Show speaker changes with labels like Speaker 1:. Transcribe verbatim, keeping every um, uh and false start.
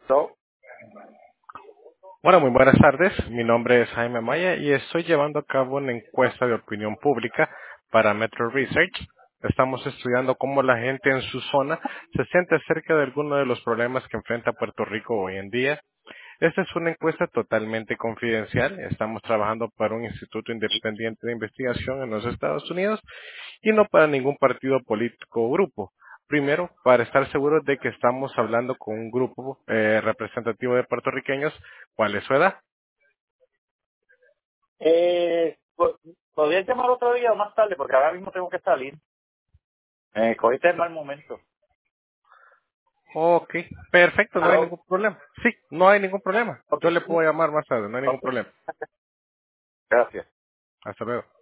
Speaker 1: So,
Speaker 2: Bueno, muy buenas tardes. Mi nombre es Jaime Maya y estoy llevando a cabo una encuesta de opinión pública para Metro Research. Estamos estudiando cómo la gente en su zona se siente acerca de algunos de los problemas que enfrenta Puerto Rico hoy en día. Esta es una encuesta totalmente confidencial. Estamos trabajando para un instituto independiente de investigación en los Estados Unidos y no para ningún partido político o grupo. Primero, para estar seguros de que estamos hablando con un grupo eh, representativo de puertorriqueños. ¿Cuál es su edad?
Speaker 1: eh, po- ¿podrías llamar otro día o más tarde? Porque ahora mismo tengo que salir. Eh, cogiste el mal momento.
Speaker 2: Ok, perfecto, no hay
Speaker 1: Hello.
Speaker 2: ningún problema. Sí, no hay ningún problema.
Speaker 1: Ok.
Speaker 2: Yo le puedo llamar más tarde, no hay ningún
Speaker 1: Ok.
Speaker 2: problema.
Speaker 1: Gracias.
Speaker 2: Hasta luego.